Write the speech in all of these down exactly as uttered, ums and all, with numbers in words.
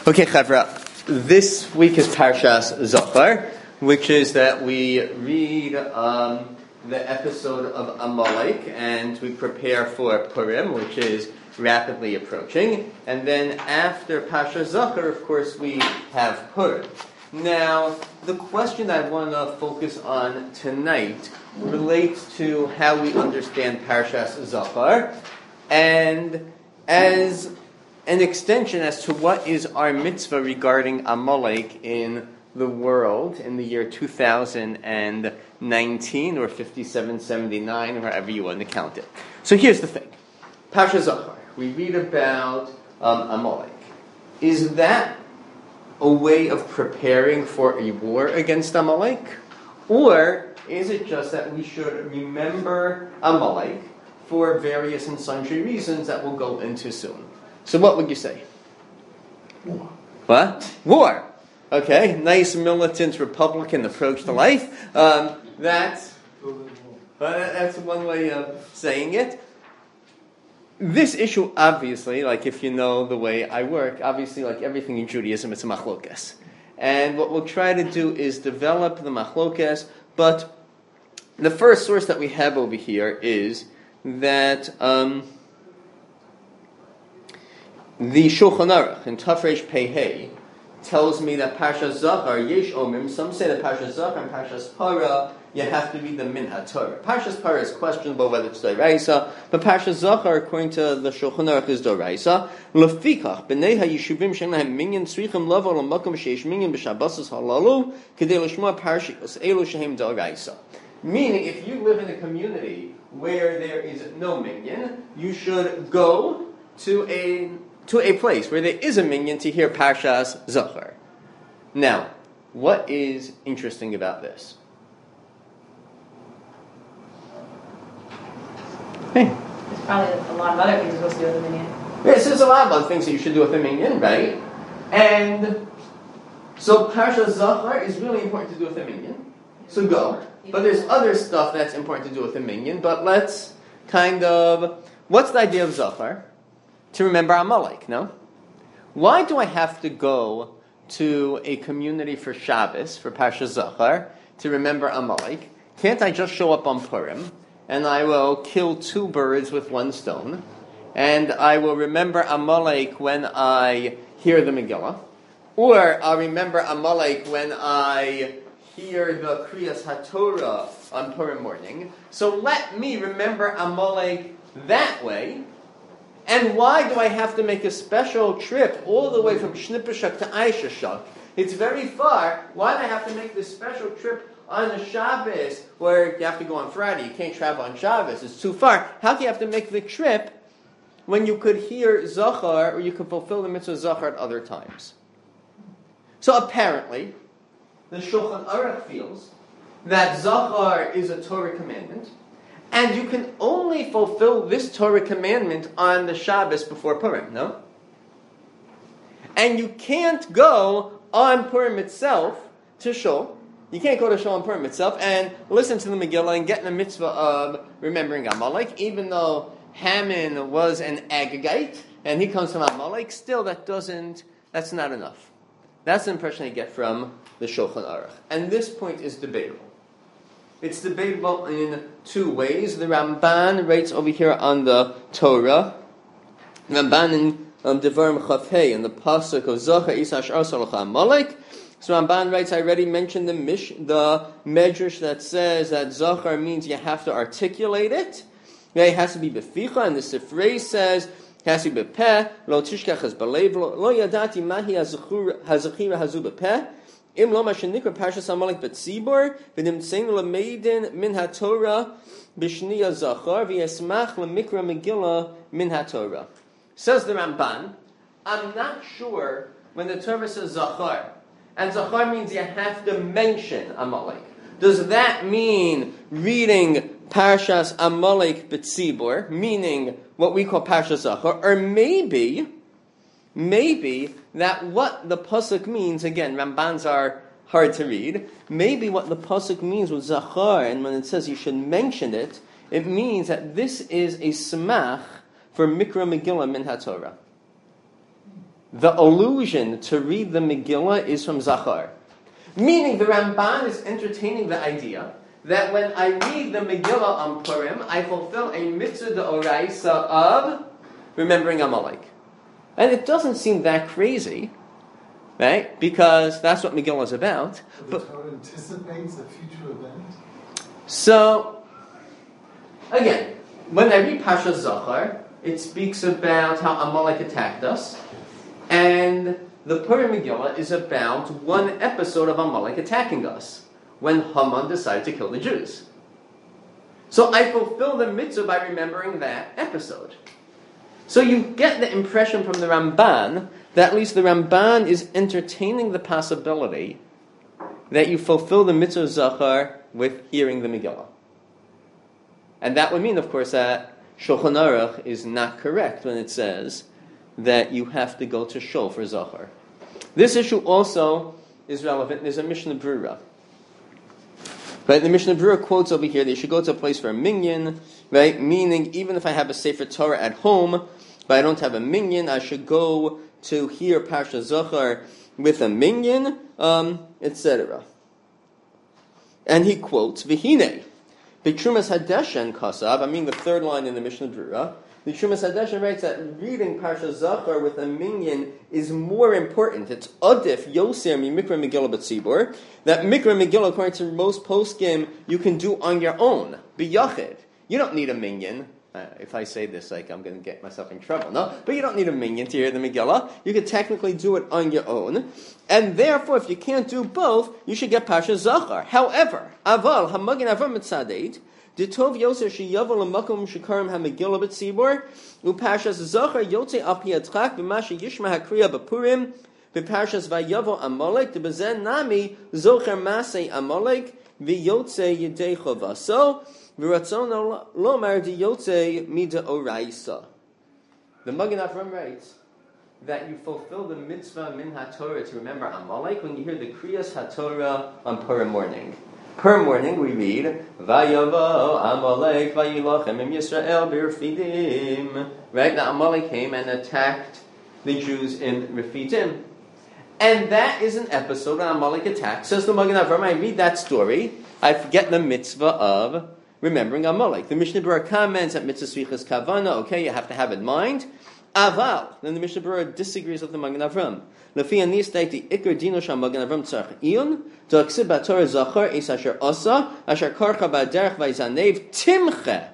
Okay, Chavra, this week is Parshas Zachar, which is that we read um, the episode of Amalek and we prepare for Purim, which is rapidly approaching. And then after Parshas Zachar, of course, we have Purim. Now, the question I want to focus on tonight relates to how we understand Parshas Zachar, and as an extension as to what is our mitzvah regarding Amalek in the world in the year two thousand nineteen or fifty-seven seventy-nine, or however you want to count it. So here's the thing. Parshas Zachar, we read about um, Amalek. Is that a way of preparing for a war against Amalek? Or is it just that we should remember Amalek for various and sundry reasons that we'll go into soon? So what would you say? War. What? War. Okay, nice militant Republican approach to life. Um, that's, uh, that's one way of saying it. This issue, obviously, like if you know the way I work, obviously like everything in Judaism, it's a machlokas. And what we'll try to do is develop the machlokas, but the first source that we have over here is that Um, the Shulchan Aruch in Tafresh Pei Hey tells me that Parshas Zachar, Yesh Omrim, some say that Parshas Zachar and Parshas Para, you have to read the Min HaTorah. Parshas Para is questionable whether it's Doraisa, but Parshas Zachar, according to the Shulchan Aruch, is Doraisa. Lefikach, b'nei ha'yishuvim she'en lahem minyan, tzrichim lavo l'makom she'esh minyan b'shabbos halalu, k'dei l'shmoa parshas elu shehem Doraisa. Meaning, if you live in a community where there is no minyan, you should go to a to a place where there is a minyan to hear Parshas Zachar. Now, what is interesting about this? Hey. There's probably a lot of other things you're supposed to do with the minyan. Yes, there's a lot of other things that you should do with the minyan, right? And so Parshas Zachar is really important to do with the minyan. So go. But there's other stuff that's important to do with the minyan. But let's kind of... What's the idea of Zachar? To remember Amalek, no? Why do I have to go to a community for Shabbos, for Parshas Zachar, to remember Amalek? Can't I just show up on Purim, and I will kill two birds with one stone, and I will remember Amalek when I hear the Megillah, or I'll remember Amalek when I hear the Kriyas HaTorah on Purim morning. So let me remember Amalek that way. And why do I have to make a special trip all the way from Shnipashak to Aishashak? It's very far. Why do I have to make this special trip on a Shabbos where you have to go on Friday? You can't travel on Shabbos. It's too far. How do you have to make the trip when you could hear Zachar or you could fulfill the mitzvah Zachar at other times? So apparently, the Shulchan Aruch feels that Zachar is a Torah commandment, and you can only fulfill this Torah commandment on the Shabbos before Purim, no? And you can't go on Purim itself to Shul. You can't go to Shul on Purim itself and listen to the Megillah and get in the mitzvah of remembering Amalek, even though Haman was an Agagite and he comes from Amalek. Still, that doesn't, that's not enough. That's the impression I get from the Shulchan Aruch. And this point is debatable. It's debatable in two ways. The Ramban writes over here on the Torah. The Ramban in um, Devarim Chafhei, in the pasuk of Zachar Isash Arsalacha Amalek. So Ramban writes, I already mentioned the mish, the medrash that says that Zachar means you have to articulate it. It has to be beficha, and the Sifrei says it has to be bepeh. Lo tishkach has belev. Lo yadati mahi hazachira hazu bepeh. Im lo mashenikra Parshas Amalek betzibor v'nimtzein lemeidin min haTorah b'shniya Zachar v'yesmach lemikra Megillah min haTorah. Says the Ramban, I'm not sure when the Torah says Zachar, and Zachar means you have to mention Amalek. Does that mean reading Parshas Amalek betzibor, meaning what we call Parshas Zachar, or maybe Maybe that what the pasuk means, again, Rambans are hard to read, maybe what the pasuk means with Zachar, and when it says you should mention it, it means that this is a smach for Mikra Megillah min HaTorah. the allusion to read the Megillah is from Zachar. Meaning the Ramban is entertaining the idea that when I read the Megillah on Purim, I fulfill a mitzvah d'oraisa of remembering Amalek. And it doesn't seem that crazy, right? Because that's what Megillah is about. The But, Torah anticipates a future event. so, again, when I read Pasha Zachar, it speaks about how Amalek attacked us. And the Purim Megillah is about one episode of Amalek attacking us, when Haman decided to kill the Jews. So I fulfill the mitzvah by remembering that episode. So you get the impression from the Ramban that at least the Ramban is entertaining the possibility that you fulfill the mitzvah Zachar with hearing the Megillah. And that would mean, of course, that Shulchan Aruch is not correct when it says that you have to go to Shul for Zachar. This issue also is relevant. There's a Mishnah Brura. Right, the Mishnah Brura quotes over here that you should go to a place for a minyan, right? Meaning, even if I have a Sefer Torah at home, but I don't have a minyan, I should go to hear Parsha Zachar with a minyan, um, et cetera. And he quotes, V'hine, B'trumas Hadeshen Kasav, I mean the third line in the Mishnah Brura, the Trumas Hadeshen writes that reading Parsha Zachar with a minyan is more important. It's adif yoser mi mikra Megillah b'tzibur. That mikra Megillah, according to most poskim, you can do on your own, biyachid. You don't need a minyan. Uh, if I say this, like I'm going to get myself in trouble, no? But you don't need a minyan to hear the Megillah. You can technically do it on your own, and therefore, if you can't do both, you should get Parsha Zachar. However, aval hamagin avam mitzadeit. Ditov Yoser sheyavel l'makom shekarim hamegillah b'tzibur u'parshas Zachar yotze al pi hatzchak b'mashe yishma hakriya b'purim b'parshas vayavo Amalek debezen nami zocher masei Amalek v'yotze yedei chovaso v'ratzon lomar diyotze mida oraisa. The Magen Avram writes that you fulfill the mitzvah min haTorah to remember Amalek when you hear the kriyas haTorah on Purim morning. Per morning we read, Vayavo Amalek vayilachem im Yisrael b'Refidim. Right? Now Amalek came and attacked the Jews in Refidim. And that is an episode when Amalek attacked. Says the Magen Avram, I read that story, I forget the mitzvah of remembering Amalek. The Mishnah Berurah comments at mitzvah svichas kavana, okay, you have to have in mind. Aval, then the Mishnah Berurah disagrees with the Magen Avram. Lefi anis daiti ikar dino sham Magen Avram tzarich iyun do'aksib b'Torah zachar es asher asa asher karcha b'derech v'yizanev timche.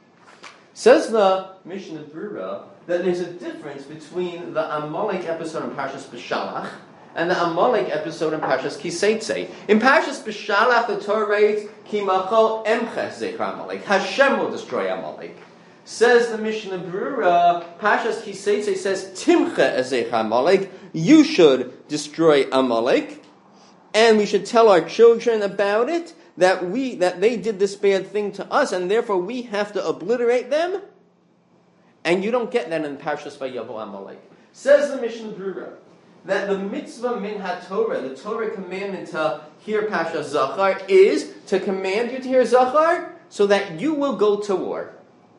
Says the Mishnah Berurah that there's a difference between the Amalek episode in Parshas Beshalach and the Amalek episode in Parshas Kiseitze. In Parshas Beshalach, the Torah writes, Ki machol emches zechar Amalek. Hashem will destroy Amalek. Says the Mishnah Berurah, Parshas Kiseitze says, Timche ezech Amalek, you should destroy Amalek, and we should tell our children about it, that we that they did this bad thing to us, and therefore we have to obliterate them. And you don't get that in Parshas Vayavo Amalek. Says the Mishnah Berurah that the mitzvah min haTorah, the Torah commandment to hear Parshas Zachar, is to command you to hear Zachar so that you will go to war.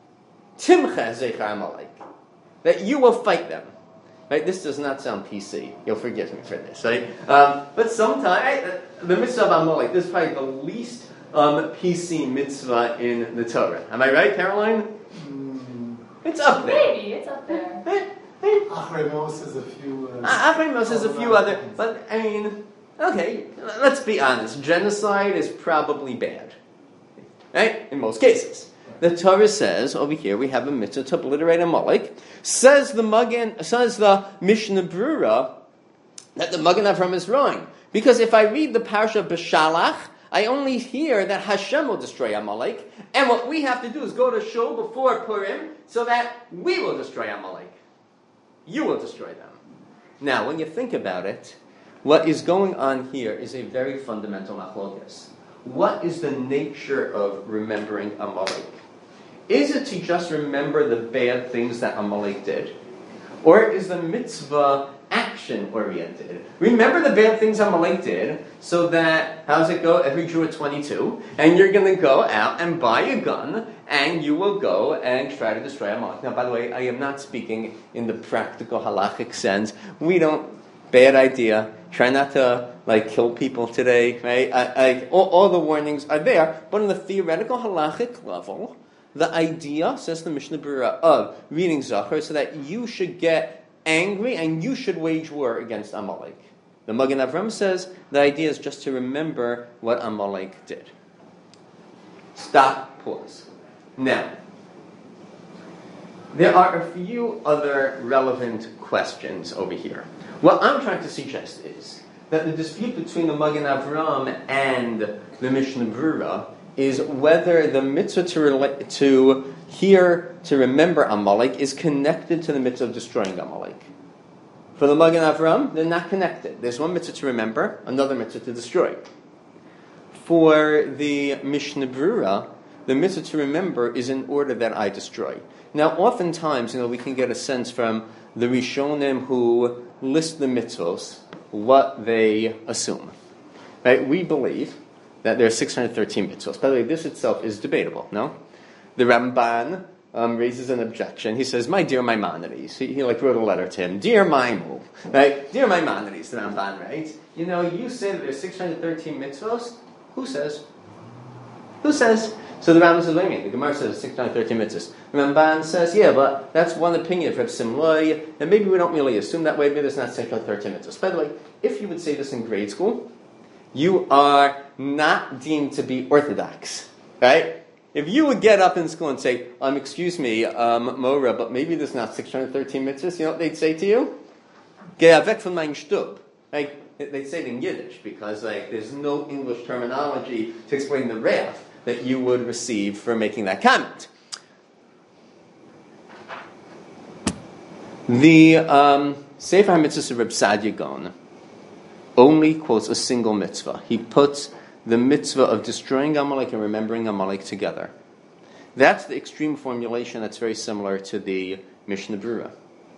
Timcha zechar Amalek, that you will fight them. Right? This does not sound P C. You'll forgive me for this, right? Um, but sometimes the mitzvah of Amalek, this is probably the least um, P C mitzvah in the Torah. Am I right, Caroline? Mm. It's up there. Maybe, it's up there. Achrei Mos has a few. Uh, Achrei Mos has a few other, but I mean, okay, let's be honest. Genocide is probably bad, right? In most cases. The Torah says over here we have a mitzvah to obliterate Amalek. Says the Magen, says the Mishnah Berurah that the Magen Avram is wrong, because if I read the Parsha Beshalach, I only hear that Hashem will destroy Amalek, and what we have to do is go to Shul before Purim so that we will destroy Amalek. You will destroy them. Now, when you think about it, what is going on here is a very fundamental machlokas. What is the nature of remembering Amalek? Is it to just remember the bad things that Amalek did? Or is the mitzvah action-oriented. Remember the bad things Amalek did, so that, how's it go? Every Jew at twenty-two, and you're going to go out and buy a gun, and you will go and try to destroy Amalek. Now, by the way, I am not speaking in the practical halachic sense. We don't, bad idea. Try not to, like, kill people today, right? I, I, all, all the warnings are there, but on the theoretical halachic level, the idea, says the Mishnah Berurah, of reading Zachar, so that you should get angry and you should wage war against Amalek. The Magen Avram says the idea is just to remember what Amalek did. Stop, pause. Now, there are a few other relevant questions over here. What I'm trying to suggest is that the dispute between the Magen Avram and the Mishnah Berurah is whether the mitzvah to, rela- to hear, to remember Amalek is connected to the mitzvah of destroying Amalek. For the Magen Avram, they're not connected. There's one mitzvah to remember, another mitzvah to destroy. For the Mishnah Berurah, the mitzvah to remember is in order that I destroy. Now, oftentimes, you know, we can get a sense from the Rishonim who list the mitzvahs, what they assume. Right? We believe that there are six hundred thirteen mitzvahs. By the way, this itself is debatable, no? The Ramban um, raises an objection. He says, my dear Maimonides, he, he like wrote a letter to him, dear Maimu, right? Dear Maimonides, the Ramban writes, you know, you say that there's six hundred thirteen mitzvahs. Who says? Who says? So the Ramban says, what do you mean? The Gemara says six hundred thirteen mitzvahs. The Ramban says, yeah, but that's one opinion of Reb Simlai, and maybe we don't really assume that way, maybe there's not six hundred thirteen mitzvahs. By the way, if you would say this in grade school, you are not deemed to be orthodox, right? If you would get up in school and say, um, excuse me, um, Mora, but maybe there's not six hundred thirteen mitzvahs, you know what they'd say to you? Geh weg von mein Stub. Like, they'd say it in Yiddish, because like there's no English terminology to explain the wrath that you would receive for making that comment. The um, Sefer HaMitzvahs of Reb Sadia Gaon only quotes a single mitzvah. He puts the mitzvah of destroying Amalek and remembering Amalek together. That's the extreme formulation that's very similar to the Mishnah Berurah.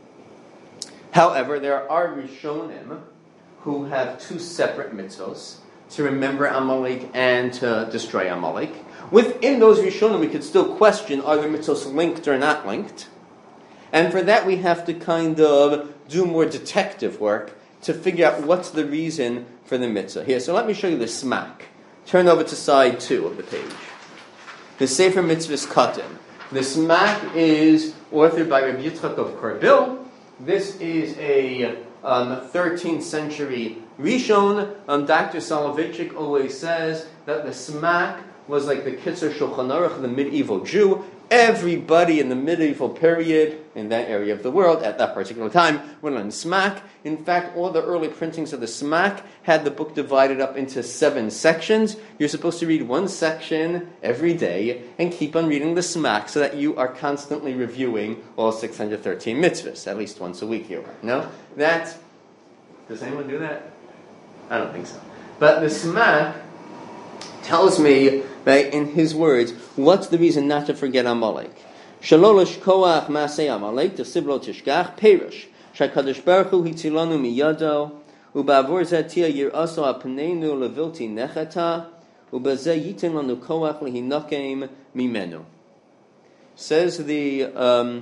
However, there are Rishonim who have two separate mitzvahs, to remember Amalek and to destroy Amalek. Within those Rishonim, we could still question, are the mitzvahs linked or not linked? And for that, we have to kind of do more detective work to figure out what's the reason for the mitzvah. Here, so let me show you the smack. Turn over to side two of the page. The Sefer Mitzvahs Katan. The smack is authored by Rabbi Yitzchak of Korbil. This is a um, thirteenth century Rishon. Um, Doctor Soloveitchik always says that the smack was like the Kitzur Shulchan Aruch of the medieval Jew. Everybody in the medieval period in that area of the world at that particular time would learn smack. In fact, all the early printings of the smack had the book divided up into seven sections. You're supposed to read one section every day and keep on reading the smack so that you are constantly reviewing all six hundred thirteen mitzvahs, at least once a week here. No? That's... Does anyone do that? I don't think so. But the smack tells me, right, in his words, what's the reason not to forget Amalek? Shalolosh koach masei Amalek, t'siv lo tishkach, perush. Shakadosh Baruch Hu hitzilanu miyado, uba'avor zeh tia yiraso apneinu levilti nechata, uba'zeh yitin lanu koach lehinakem mimenu. Says the um,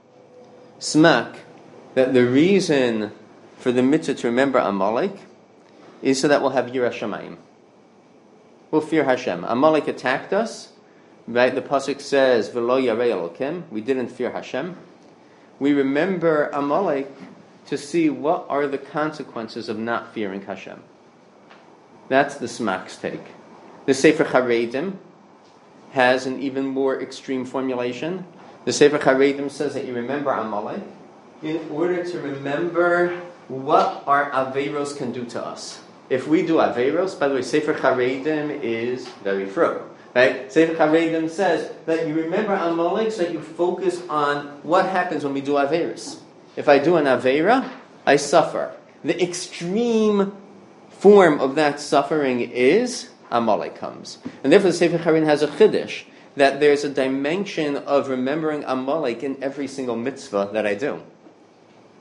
smack that the reason for the mitzvah to remember Amalek is so that we'll have Yirah Shamayim. We'll fear Hashem. Amalek attacked us, right? The pasuk says, "V'lo yarei Elokim." We didn't fear Hashem. We remember Amalek to see what are the consequences of not fearing Hashem. That's the smack's take. The Sefer Charedim has an even more extreme formulation. The Sefer Charedim says that you remember Amalek in order to remember what our Averos can do to us. If we do Averos, by the way, Sefer Charedim is very thorough. Right? Sefer Charedim says that you remember Amalek so that you focus on what happens when we do Averos. If I do an Avera, I suffer. The extreme form of that suffering is Amalek comes. And therefore the Sefer Charedim has a chiddush that there's a dimension of remembering Amalek in every single mitzvah that I do.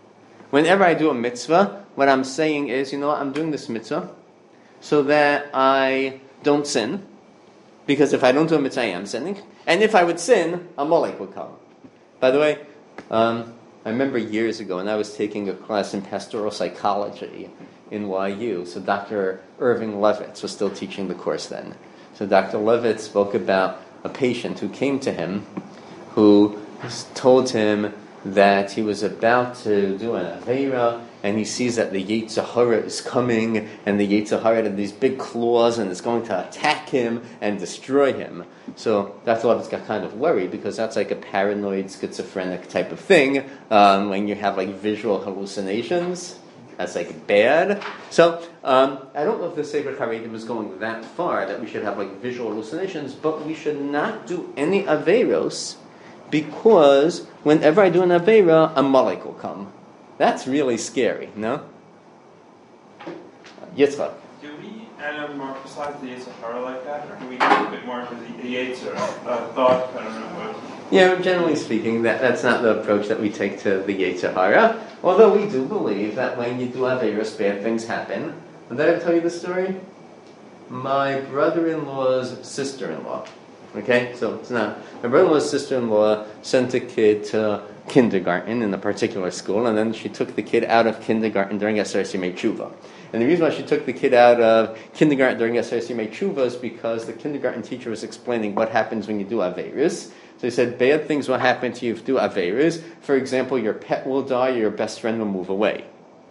Whenever I do a mitzvah, what I'm saying is, you know what, I'm doing this mitzvah so that I don't sin. Because if I don't do a mitzvah, I am sinning. And if I would sin, Amalek would come. By the way, um, I remember years ago when I was taking a class in pastoral psychology in Y U. So Doctor Irving Levitz was still teaching the course then. So Doctor Levitz spoke about a patient who came to him who told him that he was about to do an Aveira, and he sees that the Yetzer Hara is coming, and the Yetzer Hara had these big claws, and it's going to attack him and destroy him. So Doctor Levitz got kind of worried, because that's like a paranoid, schizophrenic type of thing, um, when you have like visual hallucinations. That's like bad. So um, I don't know if the Sefer Charedim is going that far, that we should have like visual hallucinations, but we should not do any Aveiros, because whenever I do an Aveira, a Amalek will come. That's really scary, no? Yitzchak. Do we add more precise the Yetzer Hara like that, or do we do a bit more for the, the Yetzer uh, thought? I don't know what. Yeah, generally speaking, that, that's not the approach that we take to the Yetzer Hara. Although we do believe that when you do Aveiros, bad things happen. Did I ever tell you the story? My brother-in-law's sister-in-law. Okay, so it's not. My brother-in-law's sister-in-law sent a kid to kindergarten in a particular school, and then she took the kid out of kindergarten during Aseret Yemei Tshuva. And the reason why she took the kid out of kindergarten during Aseret Yemei Tshuva is because the kindergarten teacher was explaining what happens when you do Aveiros. So he said, bad things will happen to you if you do Aveiros. For example, your pet will die, or your best friend will move away.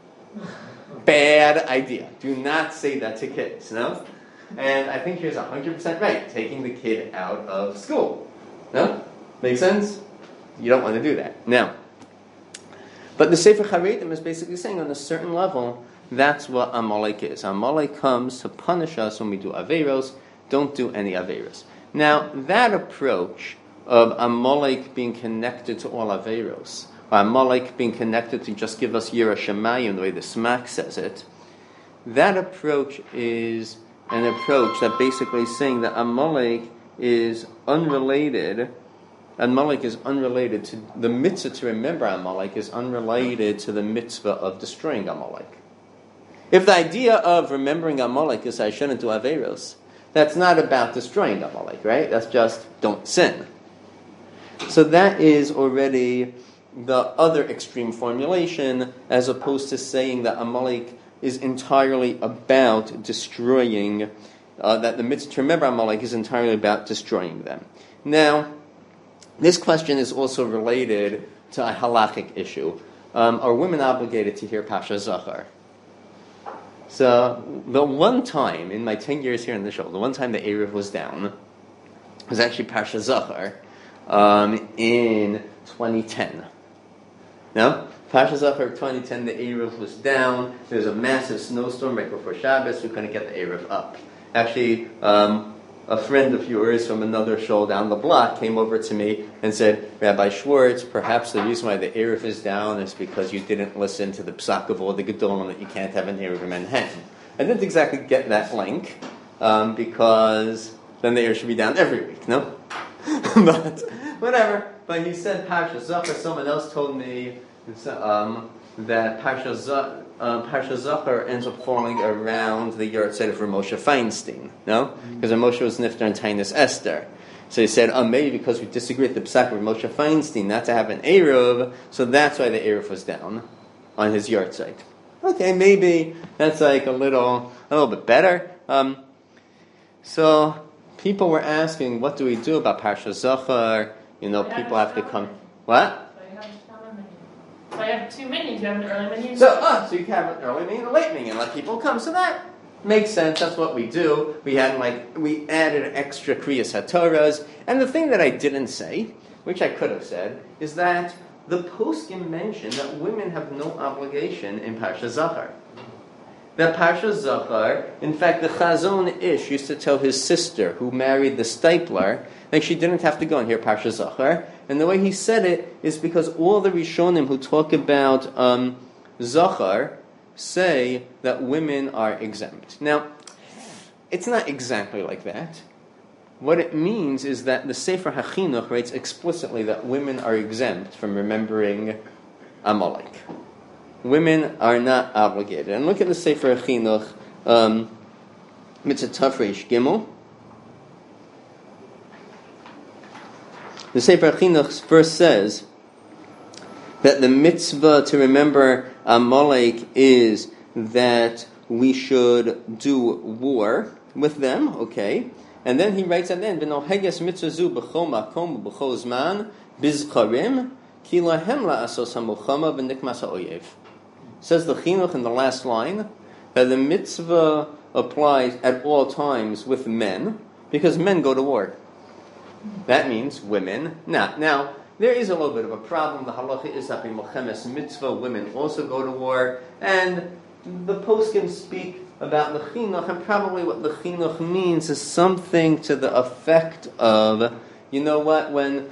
Bad idea. Do not say that to kids, no? And I think she was one hundred percent right, taking the kid out of school. No? Make sense? You don't want to do that. Now, but the Sefer Charedim is basically saying on a certain level, that's what Amalek is. Amalek comes to punish us when we do Aveiros. Don't do any Aveiros. Now, that approach of Amalek being connected to all Aveiros, or Amalek being connected to just give us Yira Shemayim, the way the Smak says it, that approach is an approach that basically is saying that Amalek is unrelated. Amalek is unrelated to the mitzvah to remember Amalek is unrelated to the mitzvah of destroying Amalek. If the idea of remembering Amalek is I shouldn't do Aveiros, that's not about destroying Amalek, right? That's just don't sin. So that is already the other extreme formulation, as opposed to saying that Amalek is entirely about destroying, uh, that the mitzvah to remember Amalek is entirely about destroying them. Now, this question is also related to a halachic issue. Um, are women obligated to hear Pasha Zachar? So, the one time, in my ten years here in the show, the one time the Erev was down, was actually Pasha Zachar, um, in twenty ten. No? Pasha Zachar twenty ten, the Erev was down. There was a massive snowstorm right before Shabbos. We couldn't get the Erev up. Actually, um, a friend of yours from another shul down the block came over to me and said, Rabbi Schwartz, perhaps the reason why the Erev is down is because you didn't listen to the Psak of all the Gedolim that you can't have an Erev in Manhattan. I didn't exactly get that link, um, because then the Erev should be down every week, no? But whatever. But he said Pasha Zachar. Someone else told me um, that Pasha Zachar, uh, Pasha Zachar ends up falling around the Yortzeit of Moshe Feinstein, no? Because mm-hmm. Moshe was Niftar and Tainus Esther. So he said, oh, maybe because we disagree with the Psak of Moshe Feinstein not to have an Erev, so that's why the Erev was down on his Yortzeit. Okay, maybe that's like a little, a little bit better. Um, so people were asking, what do we do about Pasha Zachar? You know, people have to come. What? So you have two minions. You have an early minion. So, uh, so you can have an early minion and a late minion, let people come. So that makes sense. That's what we do. We had like we added extra Kriyas HaTorahs. And the thing that I didn't say, which I could have said, is that the poskim mentioned that women have no obligation in Parsha Zachar. That Parsha Zachar, in fact, the Chazon Ish used to tell his sister, who married the Stipler, that she didn't have to go and hear Parsha Zachar. And the way he said it is because all the Rishonim who talk about um, Zachar say that women are exempt. Now, it's not exactly like that. What it means is that the Sefer HaChinuch writes explicitly that women are exempt from remembering Amalek. women are not obligated. And look at the Sefer Chinuch, um, Mitzvah Tafresh Gimel. The Sefer Chinuch first says that the mitzvah to remember Amalek is that we should do war with them, okay? And then he writes at the end, "V'noheges mitzvah zu b'chol makom b'chol zman bizcharim ki lahem la'asos hamuchama v'nikmas ha'oyev." Says the Chinuch in the last line that the mitzvah applies at all times with men because men go to war. That means women not. Now, there is a little bit of a problem. The halacha is that in Milchemes Mitzvah, women also go to war. And the poskim speak about the chinuch, and probably what the chinuch means is something to the effect of, you know what, when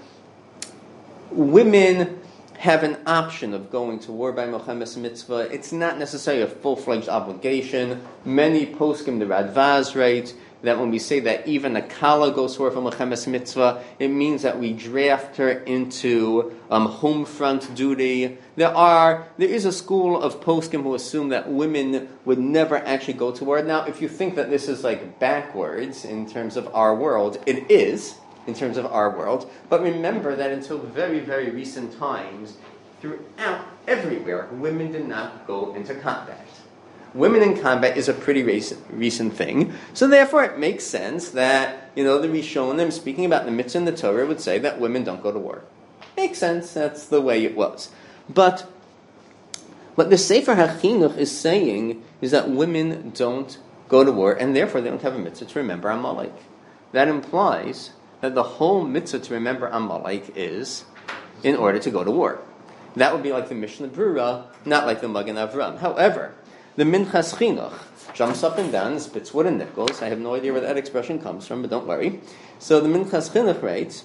women have an option of going to war by Milchemes Mitzvah, it's not necessarily a full-fledged obligation. Many poskim, the Radvaz write, that when we say that even a kala goes to war for Milchemes Mitzvah, it means that we draft her into um, home front duty. There are, there is a school of poskim who assume that women would never actually go to war. Now, if you think that this is like backwards in terms of our world, it is in terms of our world. But remember that until very, very recent times, throughout everywhere, women did not go into combat. Women in combat is a pretty recent, recent thing. So therefore it makes sense that, you know, the Rishonim, speaking about the mitzvah and the Torah, would say that women don't go to war. Makes sense, that's the way it was. But what the Sefer HaChinuch is saying is that women don't go to war, and therefore they don't have a mitzvah to remember Amalek. That implies that the whole mitzvah to remember Amalek is in order to go to war. That would be like the Mishnah Brura, not like the Magen Avram. However, the Minchas Chinuch jumps up and down and spits wood and nickels. I have no idea where that expression comes from, but don't worry. So the Minchas Chinuch writes,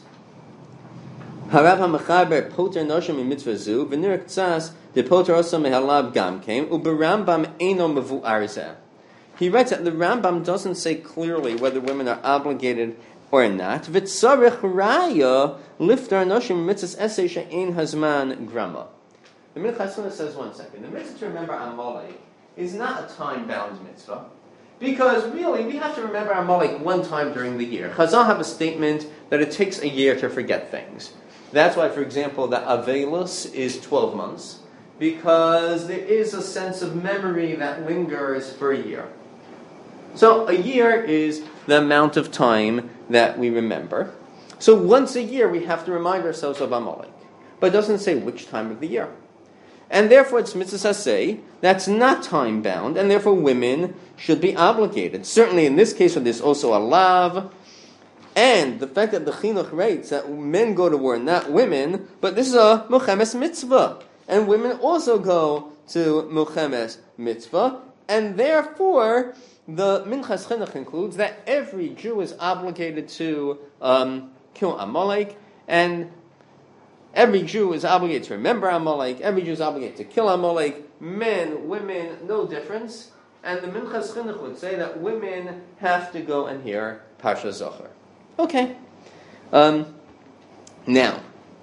Harav HaMechaber poter noshim in mitzvah zu, v'nir k'tzas de poter osa mehalav gam kem, u'berambam eino mevu'ar zeh. He writes that the Rambam doesn't say clearly whether women are obligated or not. V'tzarech raya liftar noshim mitzvahs esei she'ein hazman grama. The Minchas Chinuch says one second. The mitzvah to remember Amalek is not a time-bound mitzvah, because really we have to remember Amalek one time during the year. Chazal have a statement that it takes a year to forget things. That's why, for example, the Avelus is twelve months, because there is a sense of memory that lingers for a year. So a year is the amount of time that we remember. So once a year we have to remind ourselves of Amalek, but it doesn't say which time of the year. And therefore it's mitzvah saseh, that's not time-bound, and therefore women should be obligated. Certainly in this case, there's also a lav, and the fact that the Chinuch writes that men go to war, not women, but this is a Milchemes Mitzvah, and women also go to Milchemes Mitzvah, and therefore the Minchas Chinuch concludes that every Jew is obligated to um, kill Amalek, and every Jew is obligated to remember Amalek. Every Jew is obligated to kill Amalek. Men, women, no difference. And the Minchas Chinuch would say that women have to go and hear Parsha Zachor. Okay. Um, now,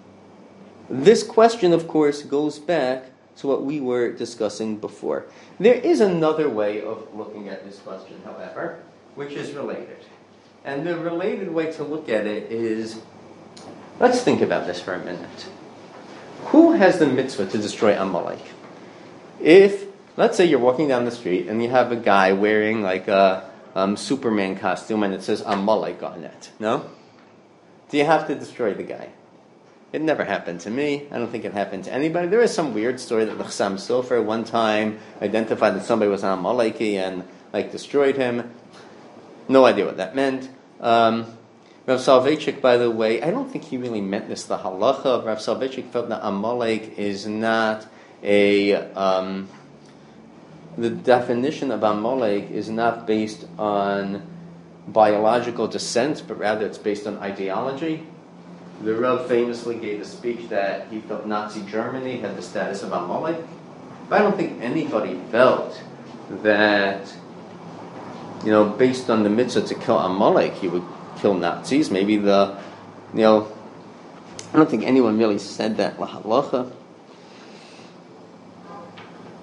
this question, of course, goes back to what we were discussing before. There is another way of looking at this question, however, which is related. And the related way to look at it is, let's think about this for a minute. Who has the mitzvah to destroy Amalek? If, let's say you're walking down the street and you have a guy wearing like a um, Superman costume and it says Amalek on it, no? Do you have to destroy the guy? It never happened to me. I don't think it happened to anybody. There is some weird story that the Chassam Sofer one time identified that somebody was an Amaleki and like destroyed him. No idea what that meant. Um, Rav Soloveitchik, by the way, I don't think he really meant this. The halacha of Rav Soloveitchik felt that Amalek is not a... Um, the definition of Amalek is not based on biological descent, but rather it's based on ideology. The Rav famously gave a speech that he felt Nazi Germany had the status of Amalek. But I don't think anybody felt that, you know, based on the mitzvah to kill Amalek, he would kill Nazis. Maybe the, you know, I don't think anyone really said that la halacha.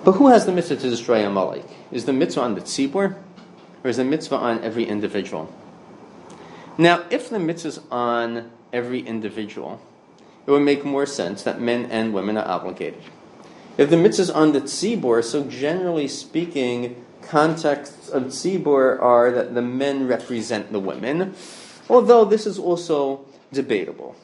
But who has the mitzvah to destroy Amalek? Is the mitzvah on the tzibur, or is the mitzvah on every individual? Now, if the mitzvah is on every individual, it would make more sense that men and women are obligated. If the mitzvah is on the tzibur, so generally speaking, contexts of tzibur are that the men represent the women, although this is also debatable.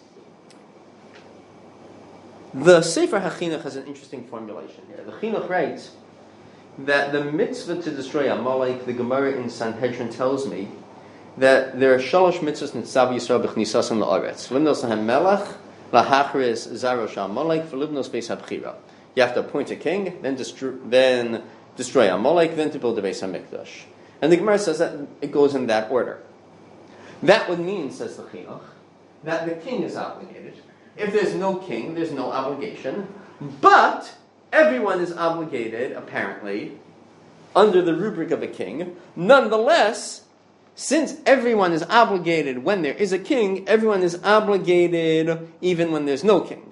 The Sefer HaChinuch has an interesting formulation here. The Chinuch writes that the mitzvah to destroy Amalek, the Gemara in Sanhedrin tells me that there are shalosh mitzvahs nitzav Yisrael b'chnisasan la'aretz. Limnos lahem melech, lahachris zarosh Amalek, v'libnos beis habchira. You have to appoint a king, then destroy, then destroy Amalek, then to build the Beis HaMikdash. And the Gemara says that it goes in that order. That would mean, says the Chinuch, that the king is obligated. If there's no king, there's no obligation. But everyone is obligated, apparently, under the rubric of a king. Nonetheless, since everyone is obligated when there is a king, everyone is obligated even when there's no king.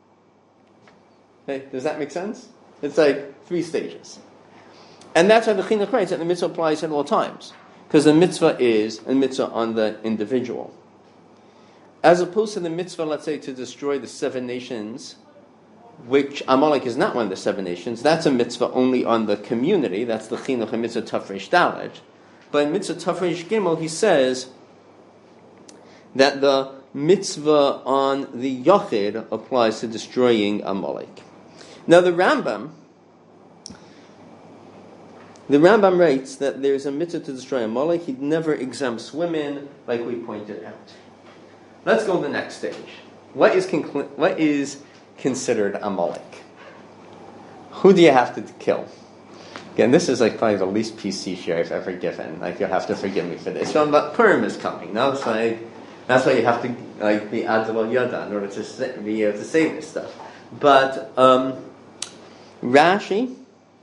Okay, does that make sense? It's like three stages. And that's why the Chinuch writes that the mitzvah applies at all times. Because the mitzvah is a mitzvah on the individual. As opposed to the mitzvah, let's say, to destroy the seven nations, which Amalek is not one of the seven nations. That's a mitzvah only on the community. That's the Chinuch and mitzvah Tafresh Dalet. But in mitzvah Tafresh Gimel, he says that the mitzvah on the Yachid applies to destroying Amalek. Now the Rambam, the Rambam writes that there's a mitzvah to destroy Amalek. He never exempts women, like we pointed out. Let's go to the next stage. What is conclu- what is considered Amalek? Who do you have to kill? Again, this is like probably the least P C share I've ever given. Like, you'll have to forgive me for this. So, but Purim is coming. No, it's like that's why you have to like be Adal Yada in order to say, be able to say this stuff. But um, Rashi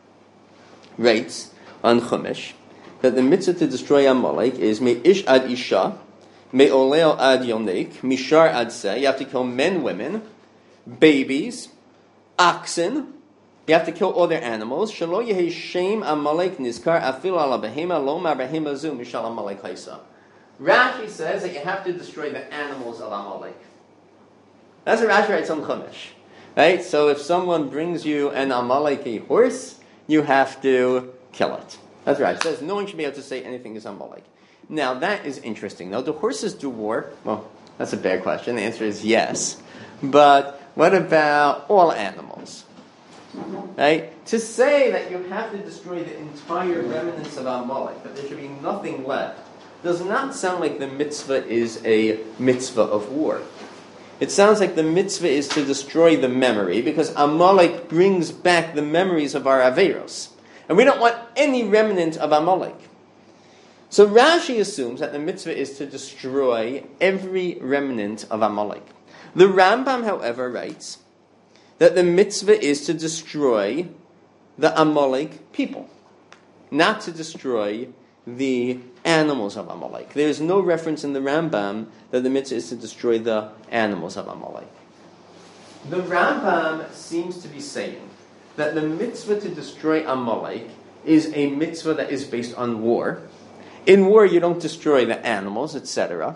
writes on Chumash that the mitzvah to destroy Amalek is Me'ish ad Isha, Me'oleo ad Yonik, Mishar ad Se. You have to kill men, women, babies, oxen. You have to kill all their animals. Shelo yehi shem Amalek nizkar afil ala behema lo ma behema zu mishal Amalek haisa. Rashi says that you have to destroy the animals of Amalek. That's what Rashi writes on Chumash. Right? So if someone brings you an Amaleki horse, you have to kill it. That's right. It says no one should be able to say anything is Amalek. Now that is interesting. Now, do horses do war? Well, that's a bad question. The answer is yes. But what about all animals? Right? To say that you have to destroy the entire remnants of Amalek, that there should be nothing left, does not sound like the mitzvah is a mitzvah of war. It sounds like the mitzvah is to destroy the memory, because Amalek brings back the memories of our Averos. And we don't want any remnant of Amalek. So Rashi assumes that the mitzvah is to destroy every remnant of Amalek. The Rambam, however, writes that the mitzvah is to destroy the Amalek people, not to destroy the animals of Amalek. There is no reference in the Rambam that the mitzvah is to destroy the animals of Amalek. The Rambam seems to be saying that the mitzvah to destroy Amalek is a mitzvah that is based on war. In war, you don't destroy the animals, et cetera.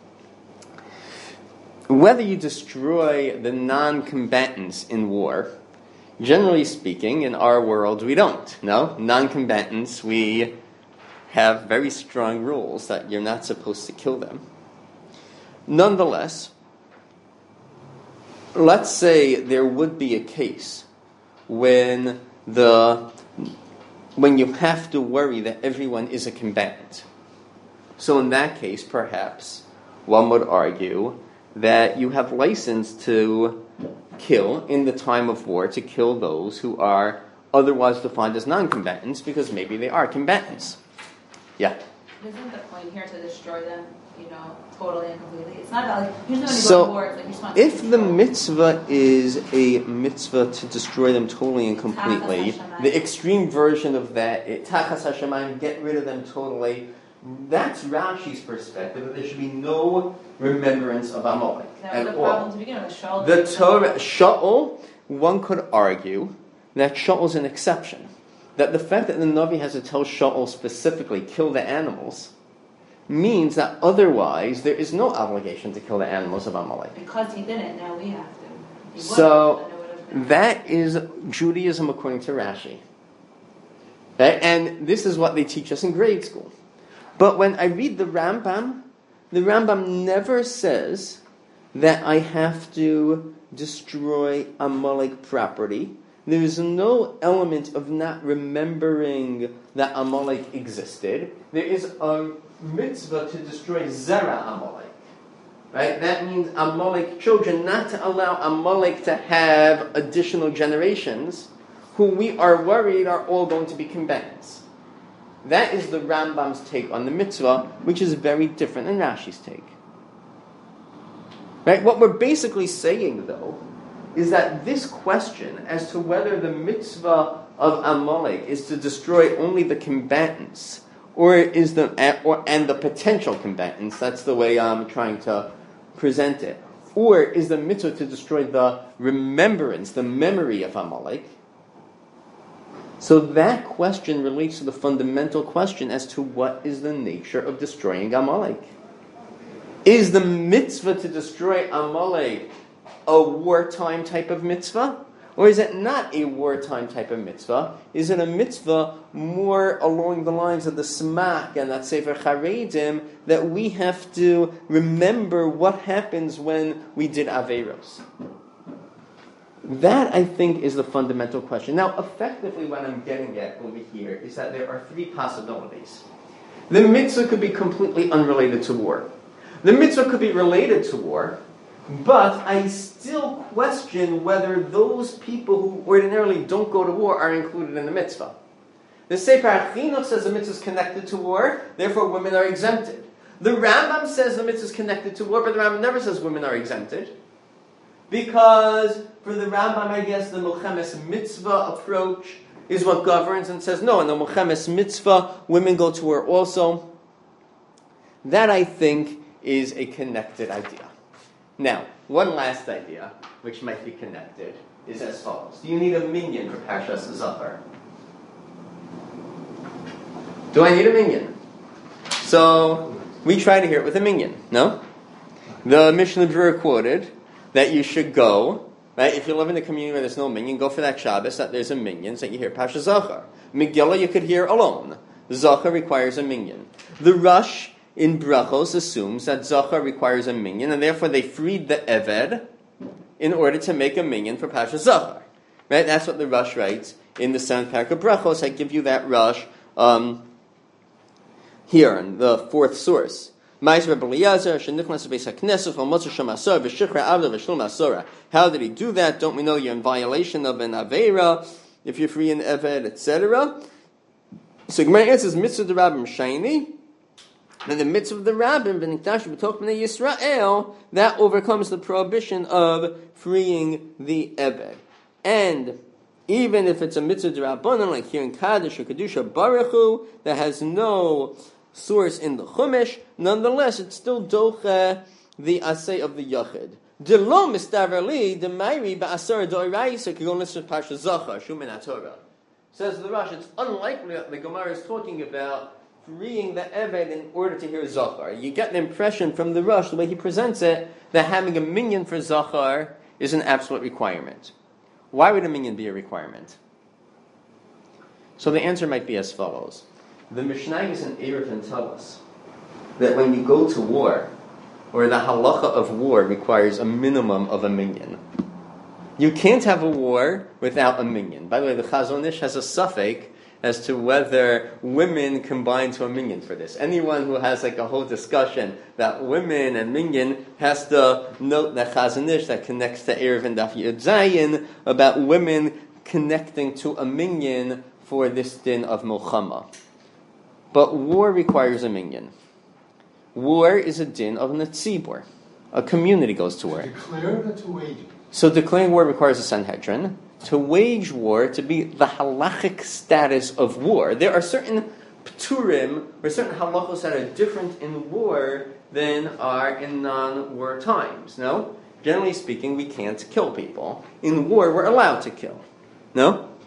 Whether you destroy the non-combatants in war, generally speaking, in our world, we don't. No? Non-combatants, we have very strong rules that you're not supposed to kill them. Nonetheless, let's say there would be a case when the when you have to worry that everyone is a combatant. So in that case, perhaps, one would argue that you have license to kill in the time of war, to kill those who are otherwise defined as non-combatants, because maybe they are combatants. Yeah? Isn't the point here to destroy them, you know, totally and completely? It's not about, like, you're not going to so, go to war, it's like you just want to if the control. mitzvah is a mitzvah to destroy them totally and completely, the extreme version of that, it, tachas hashemayim, get rid of them totally, that's Rashi's perspective, that there should be no remembrance of Amalek That at was the all. problem to begin with. Shaul The Torah, Shaul, one could argue that Shaul's an exception. That the fact that the Navi has to tell Shaul specifically, kill the animals, means that otherwise there is no obligation to kill the animals of Amalek. Because he didn't, now we have to. He So, wouldn't, then it would have been- that is Judaism according to Rashi. Okay? And this is what they teach us in grade school. But when I read the Rambam, the Rambam never says that I have to destroy Amalek property. There is no element of not remembering that Amalek existed. There is a mitzvah to destroy Zera Amalek. Right? That means Amalek children, not to allow Amalek to have additional generations who we are worried are all going to be combatants. That is the Rambam's take on the mitzvah, which is very different than Rashi's take. Right? What we're basically saying, though, is that this question as to whether the mitzvah of Amalek is to destroy only the combatants, or is the or and the potential combatants, that's the way I'm trying to present it, or is the mitzvah to destroy the remembrance, the memory of Amalek. So that question relates to the fundamental question as to what is the nature of destroying Amalek. Is the mitzvah to destroy Amalek a wartime type of mitzvah? Or is it not a wartime type of mitzvah? Is it a mitzvah more along the lines of the Smak and that Sefer Charedim, that we have to remember what happens when we did Averos? That, I think, is the fundamental question. Now, effectively, what I'm getting at over here is that there are three possibilities. The mitzvah could be completely unrelated to war. The mitzvah could be related to war, but I still question whether those people who ordinarily don't go to war are included in the mitzvah. The Sefer HaChinuch says the mitzvah is connected to war, therefore women are exempted. The Rambam says the mitzvah is connected to war, but the Rambam never says women are exempted. Because for the Rambam, I guess, the Milchemes Mitzvah approach is what governs, and says, no, in the Milchemes Mitzvah, women go to war also. That, I think, is a connected idea. Now, one last idea, which might be connected, is as follows. Do you need a minyan for Parshas Zachar? Do I need a minyan? So, we try to hear it with a minyan, no? The Mishnah Berurah quoted that you should go, right? If you live in a community where there's no minyan, go for that Shabbos, that there's a minyan, so you hear Parshas Zachar. Megillah you could hear alone. Zachar requires a minyan. The Rush in Brachos assumes that Zachar requires a minyan, and therefore they freed the Eved in order to make a minyan for Parshas Zachar. Right? That's what the Rush writes in the seventh parak of Brachos. I give you that Rush um, here in the fourth source. How did he do that? Don't we know you're in violation of an Aveira if you're free in Eved, et cetera? So Gemara answers mitzvah the Rabbim shiny. And the mitzvah of the Rabbim, B'nikdash B'tok B'nei Yisrael, that overcomes the prohibition of freeing the Eved. And even if it's a mitzvah d'Rabbanan, like here in Kaddish or Kedusha Baruch Hu, that has no source in the Chumash, nonetheless, it's still doche the asay of the Yachid. Delo mistaver li demayri ba'asar do'iraisa kigonis Parshas Zachar shumin haTorah. Says the Rosh, it's unlikely that the Gemara is talking about freeing the Eved in order to hear Zachar. You get an impression from the Rosh, the way he presents it, that having a minyan for Zachar is an absolute requirement. Why would a minyan be a requirement? So the answer might be as follows. The Mishnayos and Eruvin tell us that when you go to war, or the halacha of war requires a minimum of a minyan. You can't have a war without a minyan. By the way, the Chazon Ish has a suffix as to whether women combine to a minyan for this. Anyone who has like a whole discussion that women and minyan has to note that Chazon Ish that connects to Eruvin Daf Yud Zayin about women connecting to a minyan for this din of Milchama. But war requires a minyan. War is a din of Netzibur. A community goes to war. To declare it or to wage it? So declaring war requires a Sanhedrin. To wage war, to be the halachic status of war. There are certain pturim, or certain halachos that are different in war than are in non-war times. No? Generally speaking, we can't kill people. In war, we're allowed to kill. No?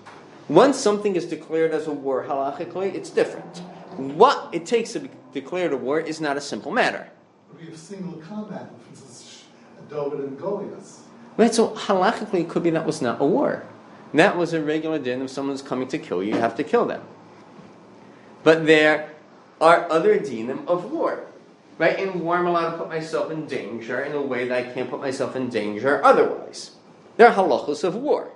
Once something is declared as a war halachically, it's different. What it takes to be declared a war is not a simple matter. We have single combat, for instance, David and Goliath. Right, so halachically it could be that was not a war. That was a regular din. If someone's coming to kill you, you have to kill them. But there are other dinim of war. Right? In war, I'm allowed to put myself in danger in a way that I can't put myself in danger otherwise. There are halachos of war.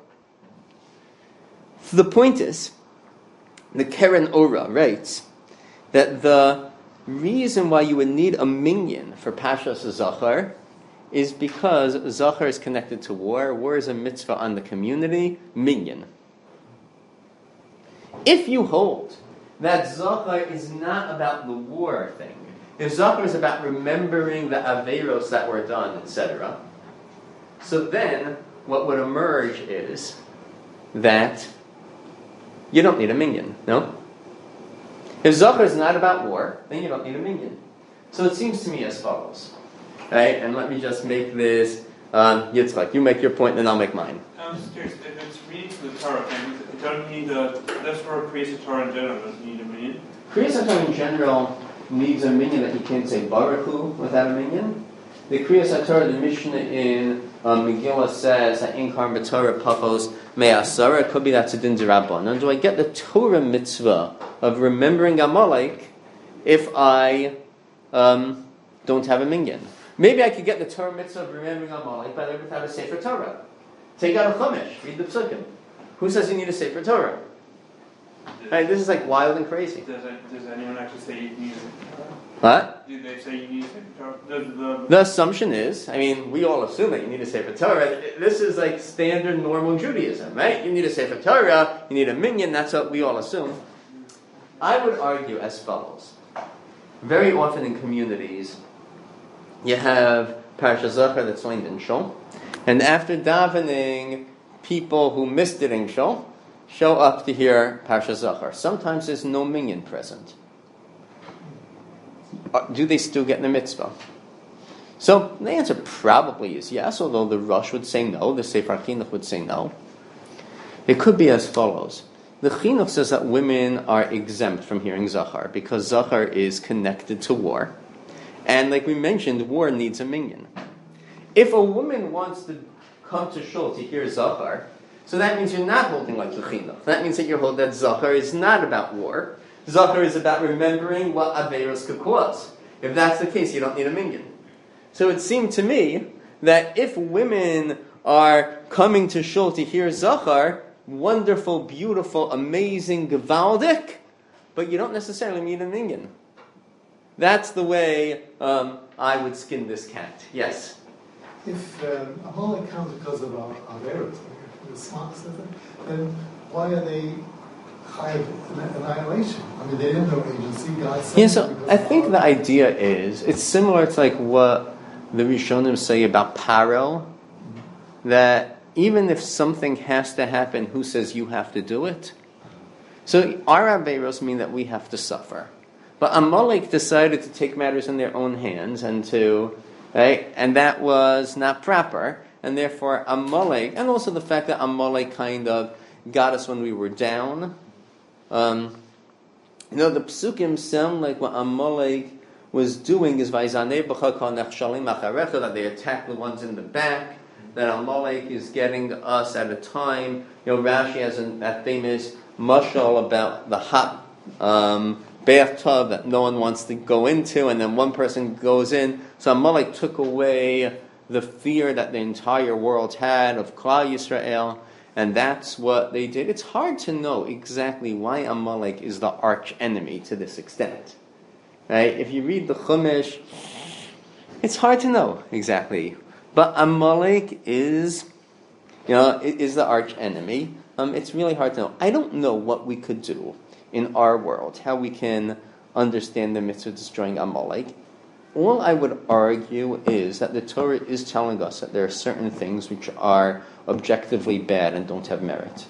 The point is, the Keren Ora writes that the reason why you would need a minyan for Pashas Zachar is because Zachar is connected to war. War is a mitzvah on the community, minyan. If you hold that Zachar is not about the war thing, if Zachar is about remembering the Averos that were done, et cetera, so then what would emerge is that you don't need a minyan, no? If Zachar is not about war, then you don't need a minyan. So it seems to me as follows. Right? And let me just make this, um, Yitzchak, you make your point, then I'll make mine. I'm just curious, if it's reading to the Torah, you don't need a, that's for Kriyas Torah in general, doesn't need a minyan? Kriyas Torah in general needs a minyan that you can't say Baruch Hu without a minyan. The Kriyas Torah, the Mishnah in um, Megillah says that in Karm B'Torah Pachos Me'asara, it could be that's a din d'Rabbanan. Do I get the Torah mitzvah of remembering Amalek if I um, don't have a minyan? Maybe I could get the Torah mitzvah of remembering Amalek by without a Sefer Torah. Take out a Chumash, read the Psukim. Who says you need a Sefer Torah? Right, this is like wild and crazy. Does, it, does anyone actually say you need a Sefer Torah? What? Do they say you need a Sefer Torah? The, the, The assumption is, I mean, we all assume that you need a Sefer Torah. This is like standard normal Judaism, right? You need a Sefer Torah, you need a minyan, that's what we all assume. I would argue as follows. Very often in communities, you have Parashat Zachar that's learned in Shul, and after davening, people who missed it in Shul show up to hear Parashat Zachar. Sometimes there's no minyan present. Do they still get the mitzvah? So the answer probably is yes, although the Rosh would say no, the Sefer Chinuch would say no. It could be as follows. The Chinuch says that women are exempt from hearing Zachar because Zachar is connected to war. And like we mentioned, war needs a minyan. If a woman wants to come to Shul to hear Zachar, so that means you're not holding like the Chinuch. That means that you're holding that Zachar is not about war. Zachar is about remembering what Averos could cause. If that's the case, you don't need a minyan. So it seemed to me that if women are coming to Shul to hear Zachar, wonderful, beautiful, amazing, gewaldic, but you don't necessarily need a minyan. That's the way um, I would skin this cat. Yes? If um, Amalek comes because of our Averos, the smart system, then why are they high annihilation? I mean, they didn't know agency. God sent Yeah, so them because I of think our- the idea is, it's similar to like what the Rishonim say about Paro, that even if something has to happen, who says you have to do it? So our Averos mean that we have to suffer. But Amalek decided to take matters in their own hands and to, right, and that was not proper, and therefore Amalek, and also the fact that Amalek kind of got us when we were down. Um, you know, the psukim sound like what Amalek was doing is Vaizaneh b'cha kol nechshalim acharecha, that they attack the ones in the back, that Amalek is getting us at a time. You know, Rashi has an, that famous mashal about the hot um, bathtub that no one wants to go into, and then one person goes in. So Amalek took away the fear that the entire world had of Klal Yisrael, and that's what they did. It's hard to know exactly why Amalek is the arch enemy to this extent. Right? If you read the Chumash, it's hard to know exactly. But Amalek is, you know, is the arch enemy. Um, it's really hard to know. I don't know what we could do in our world, how we can understand the mitzvah of destroying Amalek. All I would argue is that the Torah is telling us that there are certain things which are objectively bad and don't have merit.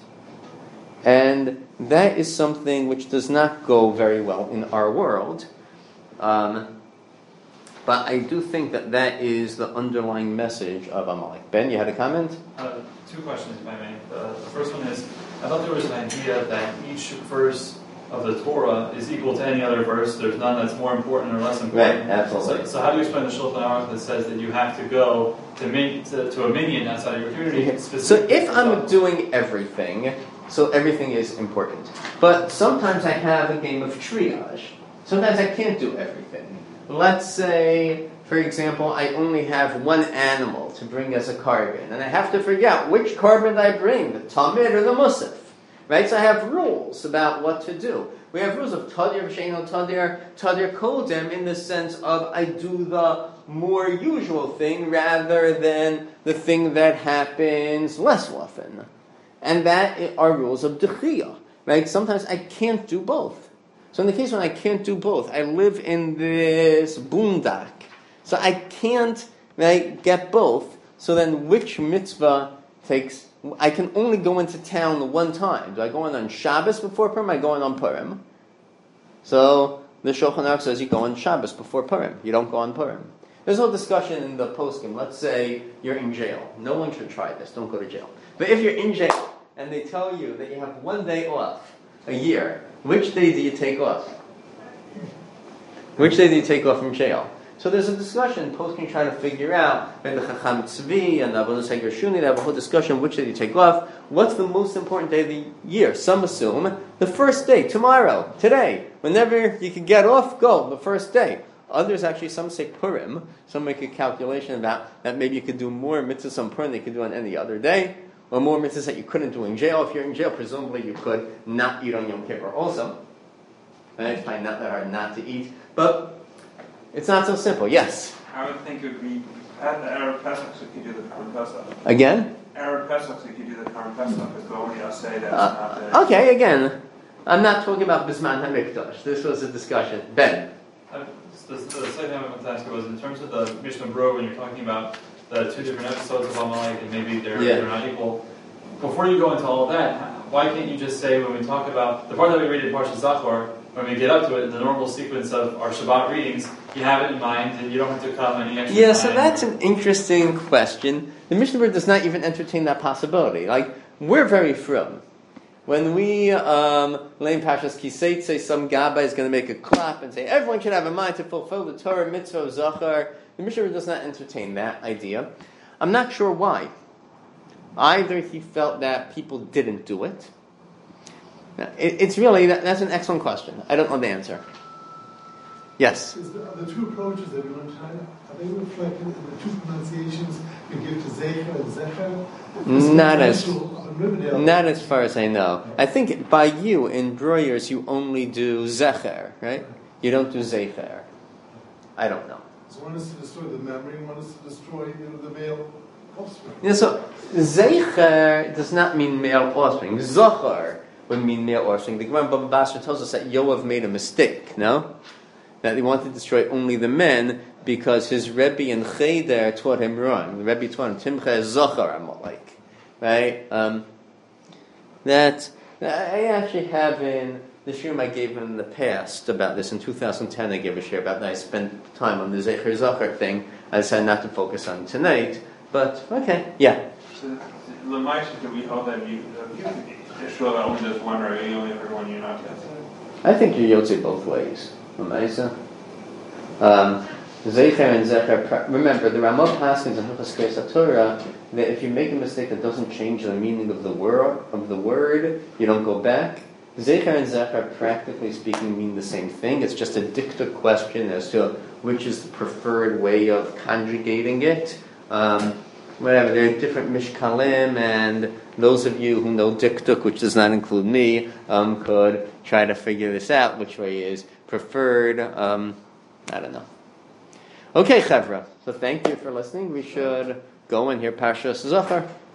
And that is something which does not go very well in our world. Um, but I do think that that is the underlying message of Amalek. Ben, you had a comment? Uh, two questions, if I may. The, the first one is, I thought there was an idea that each verse of the Torah is equal to any other verse. There's none that's more important or less important. Right, absolutely. So, so how do you explain the Shulchan Aruch that says that you have to go to, min, to, to a minyan outside of your community? Okay. So if for I'm God? doing everything, so everything is important. But sometimes I have a game of triage. Sometimes I can't do everything. Let's say, for example, I only have one animal to bring as a carbon, and I have to figure out which carbon I bring, the Tamid or the Musaf. Right? So I have rules about what to do. We have rules of Tadir, Sheino Tadir, Tadir Kodem, in the sense of I do the more usual thing rather than the thing that happens less often. And that are rules of Dechiyah. Right? Sometimes I can't do both. So in the case when I can't do both, I live in this boondak. So I can't, right, get both. So then which mitzvah takes... I can only go into town one time. Do I go in on Shabbos before Purim? I go in on Purim. So the Shulchan Aruch says you go on Shabbos before Purim. You don't go on Purim. There's no discussion in the poskim. Let's say you're in jail. No one should try this. Don't go to jail. But if you're in jail and they tell you that you have one day off a year, which day do you take off? Which day do you take off from jail? So there's a discussion. Poskim try to figure out, and the Chacham Tzvi and the Avodas HaGershuni, they have a whole discussion which day do you take off. What's the most important day of the year? Some assume the first day, tomorrow, today. Whenever you can get off, go, the first day. Others actually, some say Purim. Some make a calculation about that maybe you could do more mitzvahs on Purim than you could do on any other day, or more mitzvahs that you couldn't do in jail. If you're in jail, presumably you could not eat on Yom Kippur also. And it's probably not that hard not to eat. But it's not so simple. Yes? I would think it would be at Erev Pesach so you could do the Karm Pesach. Again? Erev Pesach so you could do the Karm Pesach, because the only say that's Uh, not the... okay, again, I'm not talking about Bisman HaMikdash. This was a discussion. Ben? Uh, the, the second thing I wanted to ask you was, in terms of the Mishnah Berurah, when you're talking about the two different episodes of Amalek, and maybe they're, Yeah. they're not equal, before you go into all of that, why can't you just say, when we talk about the part that we read in Parshas Zachor, when we get up to it, in the normal sequence of our Shabbat readings, you have it in mind, and you don't have to come any extra Yeah, time. so that's an interesting question. The Mishnah Berurah does not even entertain that possibility. Like, we're very frum. When we um, lay in Pashas Kiseit, say some Gabbai is going to make a clap and say, everyone should have a mind to fulfill the Torah mitzvah of Zachar. The Mishnah Berurah does not entertain that idea. I'm not sure why. Either he felt that people didn't do it. It, it's really, that, that's an excellent question. I don't know the answer. Yes? Is the, the two approaches that we learned tonight, are they reflected in the two pronunciations we give to Zecher and Zecher? Not as, Riverdale, not as far as I know. I think by you, in Breuer's, you only do Zecher, right? You don't do Zecher. I don't know. So one is to destroy the memory, and one is to destroy, you know, the male offspring. Yeah, so Zecher does not mean male offspring. Zachar would mean male offspring. The Gemara in Baba Basra tells us that Yoav made a mistake, no? That he wanted to destroy only the men because his Rebbe in Cheder taught him wrong. The Rebbe taught him, Timcha Zachar Amalek. Right? Um, that, I actually have in the shiur I gave him in the past about this. In two thousand ten I gave a shiur about that. I spent time on the Zecher Zachar thing. I decided not to focus on tonight. But, okay, yeah. So, Lamaisha, do we hold that you, Yeshua only does one, or you only heard one, you're not yet? I think you're Yotze both ways. Amaisa. Um, Zecher and Zecher. Remember, the Ramah Paskins in Hilchos Keres Torah that if you make a mistake that doesn't change the meaning of the word, of the word, you don't go back. Zecher and Zecher, practically speaking, mean the same thing. It's just a diktuk question as to which is the preferred way of conjugating it. Um, whatever, there are different mishkalim, and those of you who know diktuk, which does not include me, um, could try to figure this out, which way is preferred. Um, I don't know. Okay, Chevra. So thank you for listening. We should go and hear Parshas Zachar.